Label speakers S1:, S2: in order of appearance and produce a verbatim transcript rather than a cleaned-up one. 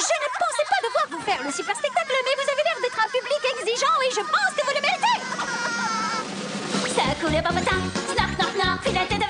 S1: Je ne pensais pas devoir vous faire le super spectacle, mais vous avez l'air d'être un public exigeant et je pense que vous le méritez.
S2: Ça coule au papotin, knock knock knock, fais la tête